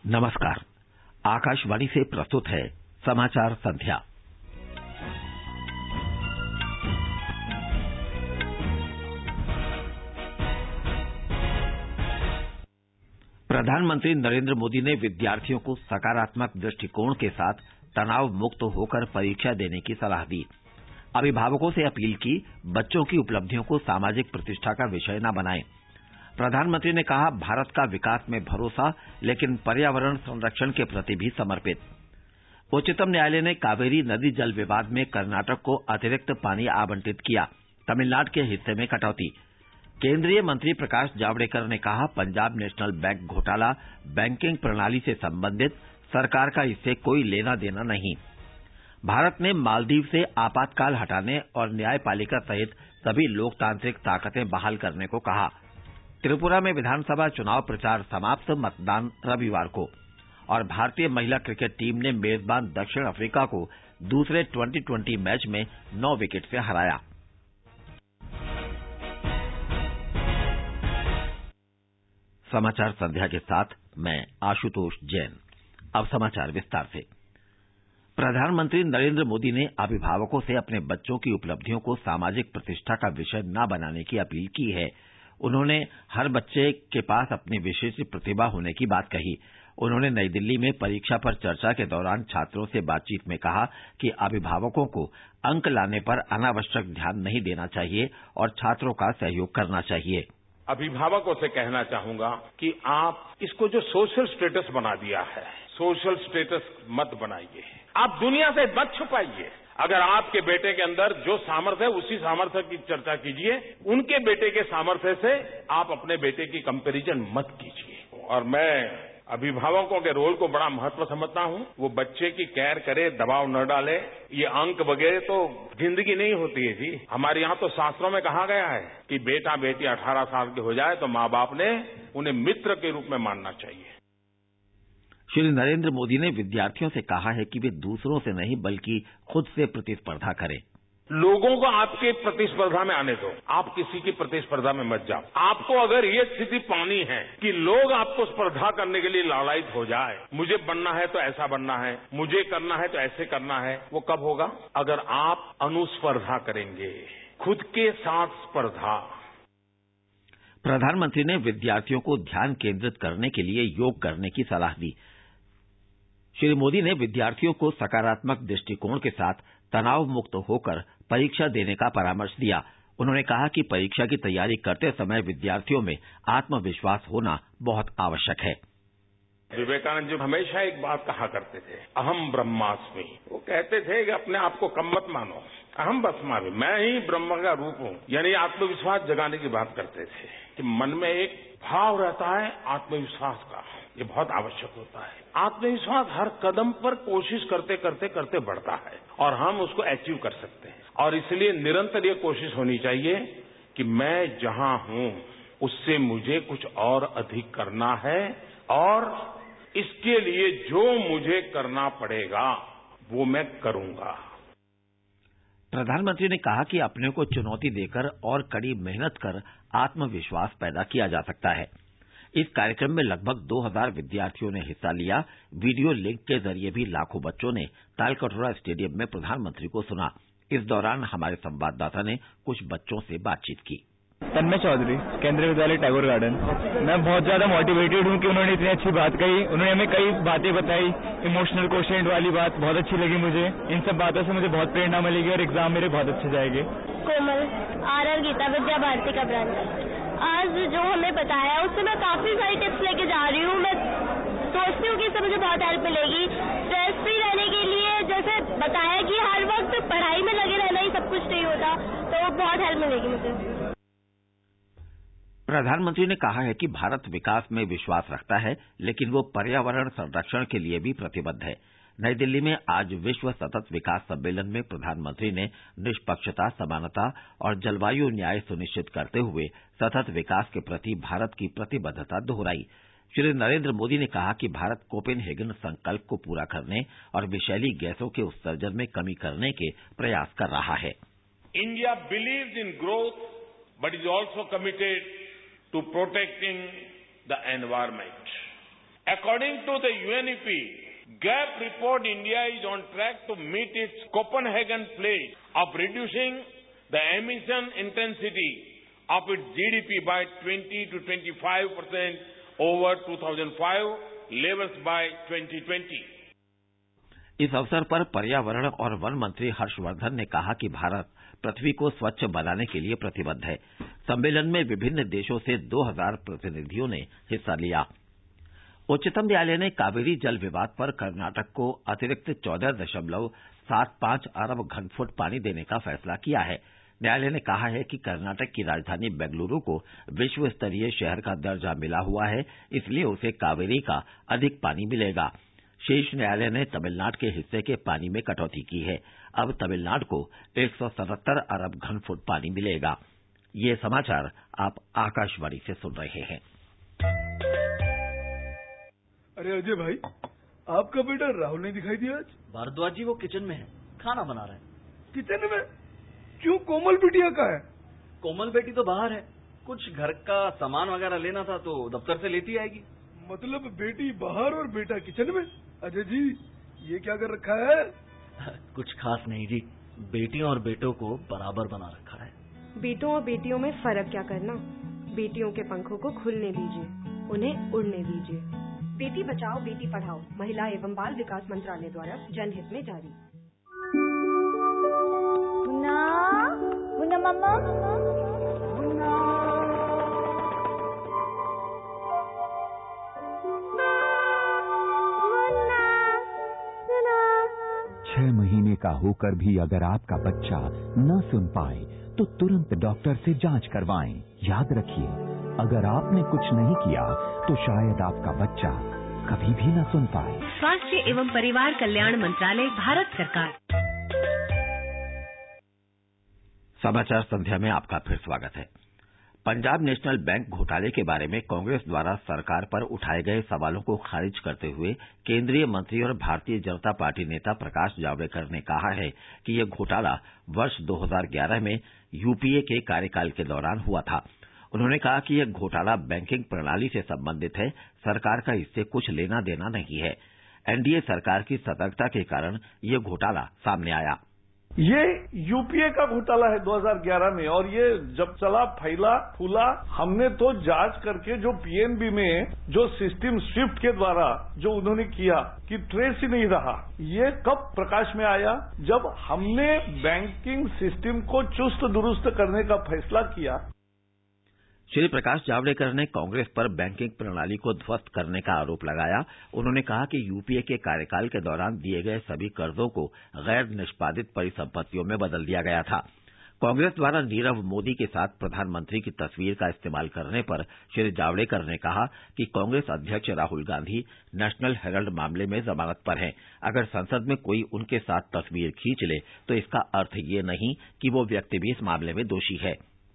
नमस्कार। आकाशवाणी से प्रस्तुत है समाचार संध्या। प्रधानमंत्री नरेंद्र मोदी ने विद्यार्थियों को सकारात्मक दृष्टिकोण के साथ तनाव मुक्त होकर परीक्षा देने की सलाह दी। अभिभावकों से अपील की, बच्चों की उपलब्धियों को सामाजिक प्रतिष्ठा का विषय न बनाएं। प्रधानमंत्री ने कहा, भारत का विकास में भरोसा, लेकिन पर्यावरण संरक्षण के प्रति भी समर्पित। उच्चतम न्यायालय ने कावेरी नदी जल विवाद में कर्नाटक को अतिरिक्त पानी आवंटित किया। तमिलनाडु के हिस्से में कटौती। केंद्रीय मंत्री प्रकाश जावड़ेकर ने कहा, पंजाब नेशनल बैंक घोटाला बैंकिंग प्रणाली से संबंधित, सरकार का इससे कोई लेना देना नहीं। भारत ने मालदीव से आपातकाल हटाने और न्यायपालिका सहित सभी लोकतांत्रिक ताकतें बहाल करने को कहा। त्रिपुरा में विधानसभा चुनाव प्रचार समाप्त, मतदान रविवार को। और भारतीय महिला क्रिकेट टीम ने मेजबान दक्षिण अफ्रीका को दूसरे 2020 मैच में 9 विकेट से हराया। समाचार संध्या के साथ मैं आशुतोष जैन। अब समाचार विस्तार से। प्रधानमंत्री नरेंद्र मोदी ने अभिभावकों से अपने बच्चों की उपलब्धियों को सामाजिक प्रतिष्ठा का विषय न बनाने की अपील की है। उन्होंने हर बच्चे के पास अपनी विशेष प्रतिभा होने की बात कही। उन्होंने नई दिल्ली में परीक्षा पर चर्चा के दौरान छात्रों से बातचीत में कहा कि अभिभावकों को अंक लाने पर अनावश्यक ध्यान नहीं देना चाहिए और छात्रों का सहयोग करना चाहिए। अभिभावकों से कहना चाहूंगा कि आप इसको जो सोशल स्टेटस बना दिया है, सोशल स्टेटस मत बनाइए। आप दुनिया से मत छुपाइए। अगर आपके बेटे के अंदर जो सामर्थ्य है, उसी सामर्थ्य की चर्चा कीजिए। उनके बेटे के सामर्थ्य से आप अपने बेटे की कंपैरिजन मत कीजिए। और मैं अभिभावकों के रोल को बड़ा महत्व समझता हूं। वो बच्चे की केयर करे, दबाव न डाले। ये अंक वगैरह तो जिंदगी नहीं होती है जी। हमारे यहां तो शास्त्रों में कहा गया है कि बेटा बेटी 18 साल के हो जाए तो माँ बाप ने उन्हें मित्र के रूप में मानना चाहिए। श्री नरेंद्र मोदी ने विद्यार्थियों से कहा है कि वे दूसरों से नहीं बल्कि खुद से प्रतिस्पर्धा करें। लोगों को आपके प्रतिस्पर्धा में आने दो, आप किसी की प्रतिस्पर्धा में मत जाओ। आपको अगर ये स्थिति पानी है कि लोग आपको स्पर्धा करने के लिए लालायित हो जाए, मुझे बनना है तो ऐसा बनना है, मुझे करना है तो ऐसे करना है, वो कब होगा? अगर आप अनुस्पर्धा करेंगे, खुद के साथ स्पर्धा। प्रधानमंत्री ने विद्यार्थियों को ध्यान केंद्रित करने के लिए योग करने की सलाह दी। श्री मोदी ने विद्यार्थियों को सकारात्मक दृष्टिकोण के साथ तनाव मुक्त होकर परीक्षा देने का परामर्श दिया। उन्होंने कहा कि परीक्षा की तैयारी करते समय विद्यार्थियों में आत्मविश्वास होना बहुत आवश्यक है। विवेकानंद जी हमेशा एक बात कहा करते थे, अहम ब्रह्मास्मि। वो कहते थे कि अपने आप को कम मत मानो, अहम ब्रह्मास्मि, मैं ही ब्रह्म का रूप हूं। यानी आत्मविश्वास जगाने की बात करते थे कि मन में एक भाव रहता है आत्मविश्वास का, ये बहुत आवश्यक होता है। आत्मविश्वास हर कदम पर कोशिश करते करते करते बढ़ता है और हम उसको अचीव कर सकते हैं। और इसलिए निरंतर ये कोशिश होनी चाहिए कि मैं जहां हूं उससे मुझे कुछ और अधिक करना है और इसके लिए जो मुझे करना पड़ेगा वो मैं करूंगा। प्रधानमंत्री ने कहा कि अपने को चुनौती देकर और कड़ी मेहनत कर आत्मविश्वास पैदा किया जा सकता है। इस कार्यक्रम में लगभग 2000 विद्यार्थियों ने हिस्सा लिया। वीडियो लिंक के जरिए भी लाखों बच्चों ने तालकटोरा स्टेडियम में प्रधानमंत्री को सुना। इस दौरान हमारे संवाददाता ने कुछ बच्चों से बातचीत की। तन्मय चौधरी, केंद्रीय विद्यालय टैगोर गार्डन। मैं बहुत ज्यादा मोटिवेटेड हूं कि उन्होंने इतनी अच्छी बात कही। उन्होंने हमें कई बातें बताई। इमोशनल क्वोशिएंट वाली बात बहुत अच्छी लगी मुझे। इन सब बातों से मुझे बहुत प्रेरणा मिलेगी और एग्जाम मेरे बहुत अच्छे जाएंगे। कोमल, आर गीता विद्या भारती का ब्रांच। आज जो हमें बताया उससे मैं काफी सारी टिप्स लेके जा रही हूँ। मैं सोचती हूँ कि इससे मुझे बहुत हेल्प मिलेगी स्ट्रेस फ्री रहने के लिए। जैसे बताया कि हर वक्त पढ़ाई में लगे रहना ही सब कुछ नहीं होता, तो बहुत हेल्प मिलेगी मुझे। प्रधानमंत्री ने कहा है कि भारत विकास में विश्वास रखता है, लेकिन वो पर्यावरण संरक्षण के लिए भी प्रतिबद्ध है। नई दिल्ली में आज विश्व सतत विकास सम्मेलन में प्रधानमंत्री ने निष्पक्षता, समानता और जलवायु न्याय सुनिश्चित करते हुए सतत विकास के प्रति भारत की प्रतिबद्धता दोहराई। श्री नरेंद्र मोदी ने कहा कि भारत कोपेनहेगन संकल्प को पूरा करने और विषैली गैसों के उत्सर्जन में कमी करने के प्रयास कर रहा है। India believes in growth but is also committed to protecting the environment. According to the UNEP gap report, India is on track to meet its Copenhagen pledge of reducing the emission intensity of its GDP by 20 to 25% over 2005 levels by 2020. इस अवसर पर पर्यावरण और one मंत्री हर्षवर्धन ने कहा कि भारत पृथ्वी को स्वच्छ बनाने के लिए प्रतिबद्ध है। सम्मेलन में विभिन्न देशों से 2000 प्रतिनिधियों ने हिस्सा लिया। उच्चतम न्यायालय ने कावेरी जल विवाद पर कर्नाटक को अतिरिक्त 14.75 अरब घनफुट पानी देने का फैसला किया है। न्यायालय ने कहा है कि कर्नाटक की राजधानी बेंगलुरु को विश्व स्तरीय शहर का दर्जा मिला हुआ है, इसलिए उसे कावेरी का अधिक पानी मिलेगा। शीर्ष न्यायालय ने तमिलनाडु के हिस्से के पानी में कटौती की है। अब तमिलनाडु को 177 अरब घनफुट पानी मिलेगा। ये समाचार आप आकाशवाणी से सुन रहे हैं। अरे अजय भाई, आपका बेटा राहुल नहीं दिखाई दिया आज? भारद्वाज जी वो किचन में है, खाना बना रहे हैं। किचन में? क्यों, कोमल बिटिया का है? कोमल बेटी तो बाहर है, कुछ घर का सामान वगैरह लेना था तो दफ्तर से लेती आएगी। मतलब बेटी बाहर और बेटा किचन में? अजय जी, ये क्या कर रखा है? कुछ खास नहीं जी, बेटियों और बेटों को बराबर बना रखा है। बेटों और बेटियों में फर्क क्या करना? बेटियों के पंखों को खुलने दीजिए, उन्हें उड़ने दीजिए। बेटी बचाओ बेटी पढ़ाओ महिला एवं बाल विकास मंत्रालय द्वारा जनहित में जारी। मुन्ना, मुन्ना मम्मा, मुन्ना। 6 महीने का होकर भी अगर आपका बच्चा न सुन पाए तो तुरंत डॉक्टर से जांच करवाएं। याद रखिए, अगर आपने कुछ नहीं किया तो शायद आपका बच्चा कभी भी न सुन पाए। स्वास्थ्य एवं परिवार कल्याण मंत्रालय, भारत सरकार। समाचार संध्या में आपका फिर स्वागत है। पंजाब नेशनल बैंक घोटाले के बारे में कांग्रेस द्वारा सरकार पर उठाए गए सवालों को खारिज करते हुए केंद्रीय मंत्री और भारतीय जनता पार्टी नेता प्रकाश जावड़ेकर ने कहा है कि यह घोटाला वर्ष 2011 में यूपीए के कार्यकाल के दौरान हुआ था। उन्होंने कहा कि यह घोटाला बैंकिंग प्रणाली से संबंधित है, सरकार का इससे कुछ लेना देना नहीं है। एनडीए सरकार की सतर्कता के कारण यह घोटाला सामने आया। ये यूपीए का घोटाला है 2011 में, और ये जब चला फैला फूला, हमने तो जांच करके जो पीएनबी में जो सिस्टम स्विफ्ट के द्वारा जो उन्होंने किया कि ट्रेस ही नहीं रहा। ये कब प्रकाश में आया? जब हमने बैंकिंग सिस्टम को चुस्त दुरुस्त करने का फैसला किया। श्री प्रकाश जावड़ेकर ने कांग्रेस पर बैंकिंग प्रणाली को ध्वस्त करने का आरोप लगाया। उन्होंने कहा कि यूपीए के कार्यकाल के दौरान दिए गए सभी कर्जों को गैर निष्पादित परिसंपत्तियों में बदल दिया गया था। कांग्रेस द्वारा नीरव मोदी के साथ प्रधानमंत्री की तस्वीर का इस्तेमाल करने पर श्री जावड़ेकर ने कहा कि कांग्रेस अध्यक्ष राहुल गांधी नेशनल हेराल्ड मामले में जमानत पर हैं। अगर संसद में कोई उनके साथ तस्वीर खींच ले तो इसका अर्थ ये नहीं कि वो व्यक्ति भी इस मामले में दोषी है।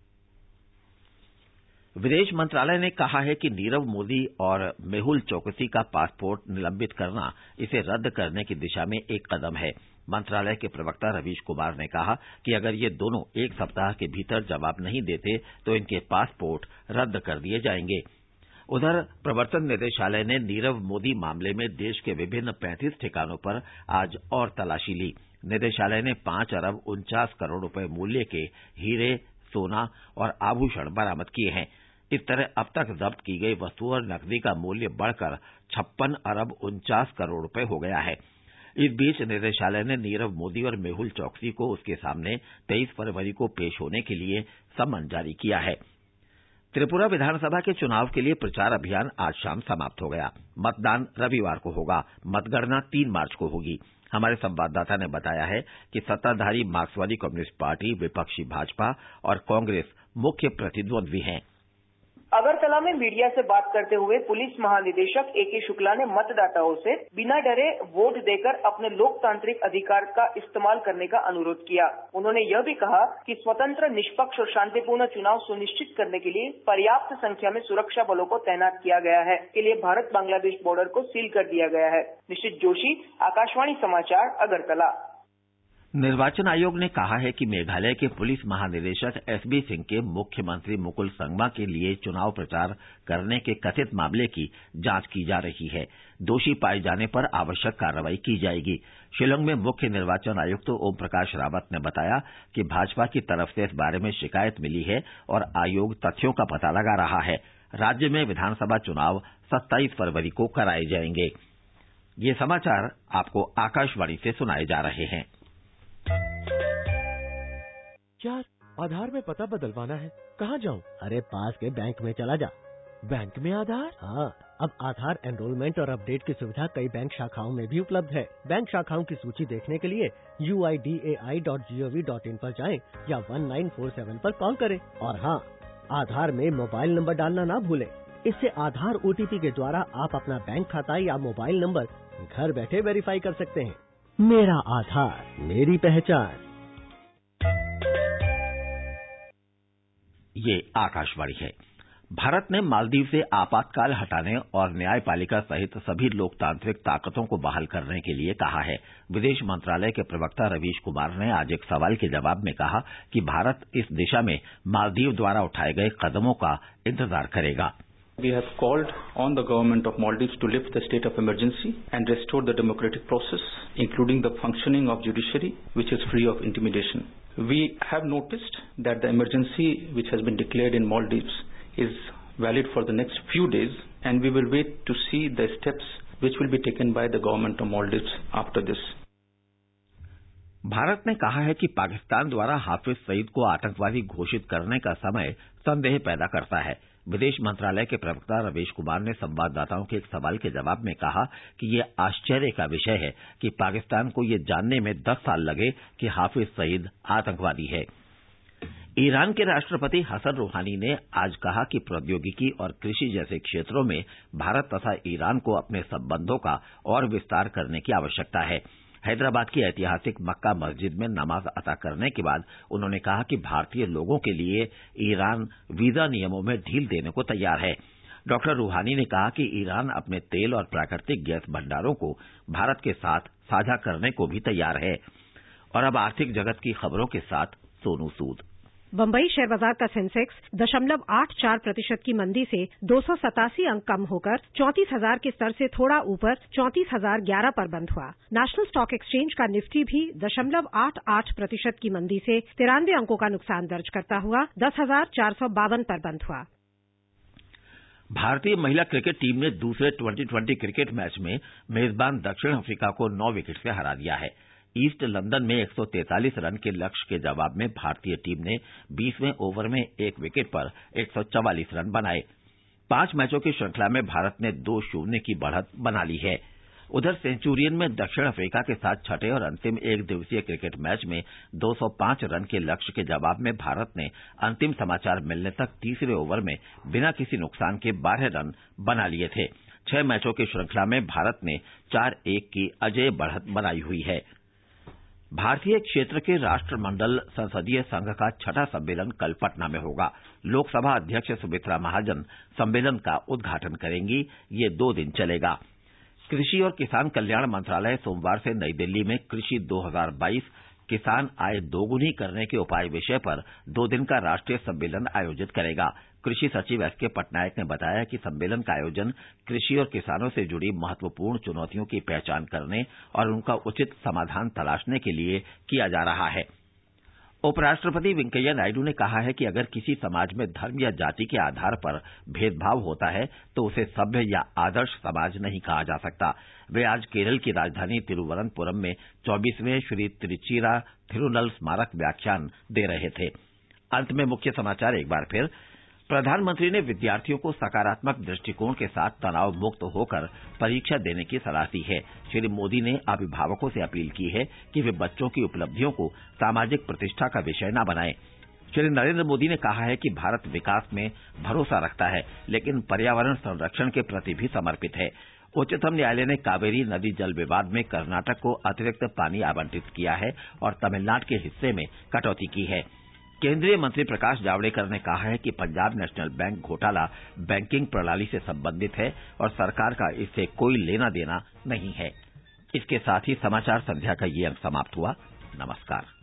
विदेश मंत्रालय ने कहा है कि नीरव मोदी और मेहुल चोकसी का पासपोर्ट निलंबित करना इसे रद्द करने की दिशा में एक कदम है। मंत्रालय के प्रवक्ता रवीश कुमार ने कहा कि अगर ये दोनों एक सप्ताह के भीतर जवाब नहीं देते तो इनके पासपोर्ट रद्द कर दिए जाएंगे। उधर प्रवर्तन निदेशालय ने नीरव मोदी मामले में देश के विभिन्न 35 ठिकानों पर आज और तलाशी ली। निदेशालय ने 5 अरब 49 करोड़ रुपए मूल्य के हीरे, सोना और आभूषण बरामद किए हैं। इस तरह अब तक जब्त की गई वस्तु और नकदी का मूल्य बढ़कर 56 अरब 49 करोड़ रुपए हो गया है। इस बीच निदेशालय ने नीरव मोदी और मेहुल चोकसी को उसके सामने 23 फरवरी को पेश होने के लिए सम्मन जारी किया है। त्रिपुरा विधानसभा के चुनाव के लिए प्रचार अभियान आज शाम समाप्त हो गया। मतदान रविवार को होगा। मतगणना 3 मार्च को होगी। हमारे संवाददाता ने बताया है कि सत्ताधारी मार्क्सवादी कम्युनिस्ट पार्टी, विपक्षी भाजपा और कांग्रेस मुख्य प्रतिद्वंद्वी हैं। अगरतला में मीडिया से बात करते हुए पुलिस महानिदेशक एके शुक्ला ने मतदाताओं से बिना डरे वोट देकर अपने लोकतांत्रिक अधिकार का इस्तेमाल करने का अनुरोध किया। उन्होंने यह भी कहा कि स्वतंत्र, निष्पक्ष और शांतिपूर्ण चुनाव सुनिश्चित करने के लिए पर्याप्त संख्या में सुरक्षा बलों को तैनात किया गया है। के लिए भारत बांग्लादेश बॉर्डर को सील कर दिया गया है। निश्चित जोशी, आकाशवाणी समाचार, अगरतला। निर्वाचन आयोग ने कहा है कि मेघालय के पुलिस महानिदेशक एसबी सिंह के मुख्यमंत्री मुकुल संगमा के लिए चुनाव प्रचार करने के कथित मामले की जांच की जा रही है। दोषी पाए जाने पर आवश्यक कार्रवाई की जाएगी। शिलांग में मुख्य निर्वाचन आयुक्त ओम प्रकाश रावत ने बताया कि भाजपा की तरफ से इस बारे में शिकायत मिली है और आयोग तथ्यों का पता लगा रहा है। राज्य में विधानसभा चुनाव 27 फरवरी को कराए जाएंगे। ये समाचार आपको आकाशवाणी से सुनाए जा रहे हैं। यार, आधार में पता बदलवाना है, कहाँ जाऊँ? अरे पास के बैंक में चला जा। बैंक में आधार? हाँ, अब आधार एनरोलमेंट और अपडेट की सुविधा कई बैंक शाखाओं में भी उपलब्ध है। बैंक शाखाओं की सूची देखने के लिए uidai.gov.in पर जाएं या 1947 पर कॉल करें। और हाँ, आधार में मोबाइल नंबर डालना ना भूलें। इससे आधार OTP के द्वारा आप अपना बैंक खाता या मोबाइल नंबर घर बैठे वेरीफाई कर सकते हैं। मेरा आधार, मेरी पहचान। ये आकाशवाणी है। भारत ने मालदीव से आपातकाल हटाने और न्यायपालिका सहित सभी लोकतांत्रिक ताकतों को बहाल करने के लिए कहा है। विदेश मंत्रालय के प्रवक्ता रवीश कुमार ने आज एक सवाल के जवाब में कहा कि भारत इस दिशा में मालदीव द्वारा उठाए गए कदमों का इंतजार करेगा। We have called on the government of Maldives to lift the state of emergency and restore the democratic process, including the functioning of judiciary, which is free of intimidation. We have noticed that the emergency which has been declared in Maldives is valid for the next few days, and we will wait to see the steps which will be taken by the government of Maldives after this. Bharat ने कहा है कि पाकिस्तान द्वारा हाफिज सईद को आतंकवादी घोषित करने का समय संदेह पैदा करता है। विदेश मंत्रालय के प्रवक्ता रवीश कुमार ने संवाददाताओं के एक सवाल के जवाब में कहा कि ये आश्चर्य का विषय है कि पाकिस्तान को ये जानने में 10 साल लगे कि हाफिज सईद आतंकवादी है। ईरान के राष्ट्रपति हसन रूहानी ने आज कहा कि प्रौद्योगिकी और कृषि जैसे क्षेत्रों में भारत तथा ईरान को अपने संबंधों का और विस्तार करने की आवश्यकता है। हैदराबाद की ऐतिहासिक मक्का मस्जिद में नमाज अता करने के बाद उन्होंने कहा कि भारतीय लोगों के लिए ईरान वीजा नियमों में ढील देने को तैयार है। डॉक्टर रूहानी ने कहा कि ईरान अपने तेल और प्राकृतिक गैस भंडारों को भारत के साथ साझा करने को भी तैयार है। और अब आर्थिक जगत की खबरों के साथ सोनू सूद। बम्बई शेयर बाजार का सेंसेक्स 0.84% की मंदी से 287 अंक कम होकर 34,000 के स्तर से थोड़ा ऊपर 34,011 पर बंद हुआ। नेशनल स्टॉक एक्सचेंज का निफ्टी भी 0.88% की मंदी से 93 अंकों का नुकसान दर्ज करता हुआ 10,452 पर बंद हुआ। भारतीय महिला क्रिकेट टीम ने दूसरे T20 क्रिकेट मैच में मेजबान दक्षिण अफ्रीका को 9 विकेट से हरा दिया है। ईस्ट लंदन में 143 रन के लक्ष्य के जवाब में भारतीय टीम ने 20वें ओवर में 1 विकेट पर 144 रन बनाए। 5 मैचों की श्रृंखला में भारत ने 2-0 की बढ़त बना ली है। उधर सेंचुरियन में दक्षिण अफ्रीका के साथ छठे और अंतिम एक दिवसीय क्रिकेट मैच में 205 रन के लक्ष्य के जवाब में भारत ने अंतिम समाचार मिलने तक तीसरे ओवर में बिना किसी नुकसान के 12 रन बना लिए थे। 6 मैचों की श्रृंखला में भारत ने 4-1 की अजेय बढ़त बनाई हुई है। भारतीय क्षेत्र के राष्ट्रमंडल संसदीय संघ का 6वां सम्मेलन कल पटना में होगा। लोकसभा अध्यक्ष सुमित्रा महाजन सम्मेलन का उद्घाटन करेंगी। ये 2 दिन चलेगा। कृषि और किसान कल्याण मंत्रालय सोमवार से नई दिल्ली में कृषि 2022 किसान आय दोगुनी करने के उपाय विषय पर 2 दिन का राष्ट्रीय सम्मेलन आयोजित करेगा। कृषि सचिव एसके पटनायक ने बताया कि सम्मेलन का आयोजन कृषि और किसानों से जुड़ी महत्वपूर्ण चुनौतियों की पहचान करने और उनका उचित समाधान तलाशने के लिए किया जा रहा है। उपराष्ट्रपति वेंकैया नायडू ने कहा है कि अगर किसी समाज में धर्म या जाति के आधार पर भेदभाव होता है तो उसे सभ्य या आदर्श समाज नहीं कहा जा सकता। वे आज केरल की राजधानी तिरुवनंतपुरम में 24वें श्री तिरुचिरा थिरुनल स्मारक व्याख्यान दे रहे थे। अंत में मुख्य समाचार एक बार फिर। प्रधानमंत्री ने विद्यार्थियों को सकारात्मक दृष्टिकोण के साथ तनाव मुक्त होकर परीक्षा देने की सलाह दी है। श्री मोदी ने अभिभावकों से अपील की है कि वे बच्चों की उपलब्धियों को सामाजिक प्रतिष्ठा का विषय न बनाएं। श्री नरेंद्र मोदी ने कहा है कि भारत विकास में भरोसा रखता है, लेकिन पर्यावरण संरक्षण के प्रति भी समर्पित है। उच्चतम न्यायालय ने कावेरी नदी जल विवाद में कर्नाटक को अतिरिक्त पानी आवंटित किया है और तमिलनाडु के हिस्से में कटौती की है। केंद्रीय मंत्री प्रकाश जावड़ेकर ने कहा है कि पंजाब नेशनल बैंक घोटाला बैंकिंग प्रणाली से संबंधित है और सरकार का इससे कोई लेना देना नहीं है। इसके साथ ही समाचार संध्या का ये अंक समाप्त हुआ। नमस्कार।